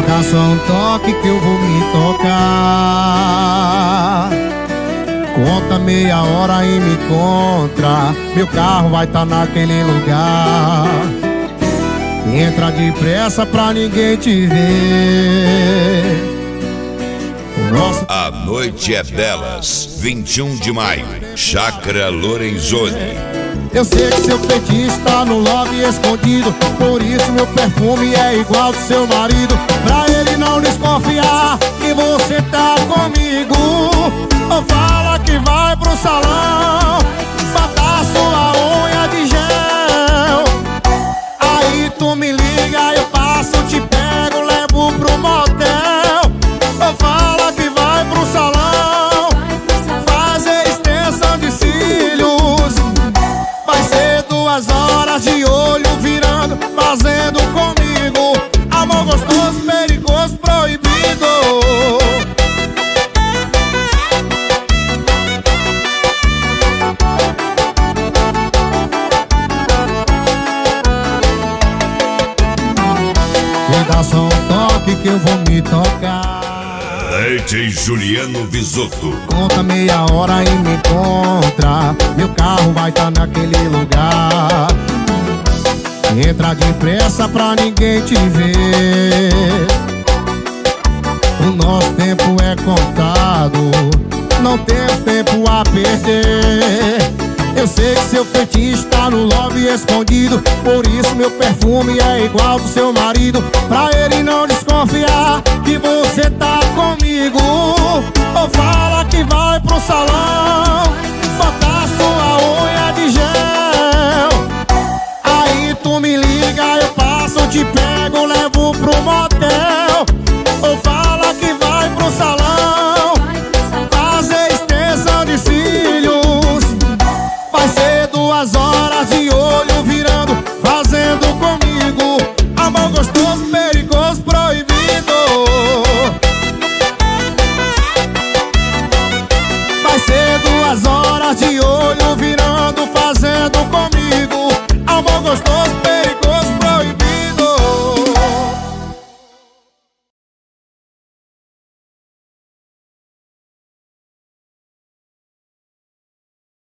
dá só um toque que eu vou me tocar. Conta meia hora e me encontra. Meu carro vai tá naquele lugar. Entra depressa pra ninguém te ver. A noite é delas, 21 de maio, Chácara Lorenzoni. Eu sei que seu feitiço tá no lobby escondido, por isso meu perfume é igual do seu marido. Pra ele não desconfiar que você tá comigo, ou fala que vai pro salão botar sua unha de gel. Aí tu me liga, eu passo, te pego, levo pro motel. Ou fala que vai pro salão fazer extensão de cílios. Vai ser 2 horas de olho virando, fazendo comigo amor gostoso, perigoso, proibido. Me dá só um toque que eu vou me tocar. DJ Juliano Bisotto. Conta meia hora e me encontra. Meu carro vai tá naquele lugar. Entra depressa pra ninguém te ver. O nosso tempo é contado, não temos tempo a perder. Eu sei que seu feitiço tá no lobby escondido, por isso meu perfume é igual do seu marido. Pra ele não desconfiar que você tá comigo, ou fala que vai pro salão botar sua unha de gel. Aí tu me liga, eu passo, te pego, levo pro motel. Ou fala que vai pro salão fazer extensão de cílios. Vai ser 2 horas de olho virando, fazendo comigo amor gostoso, perigoso, proibido. Vai ser 2 horas de olho virando, fazendo comigo amor gostoso, perigoso.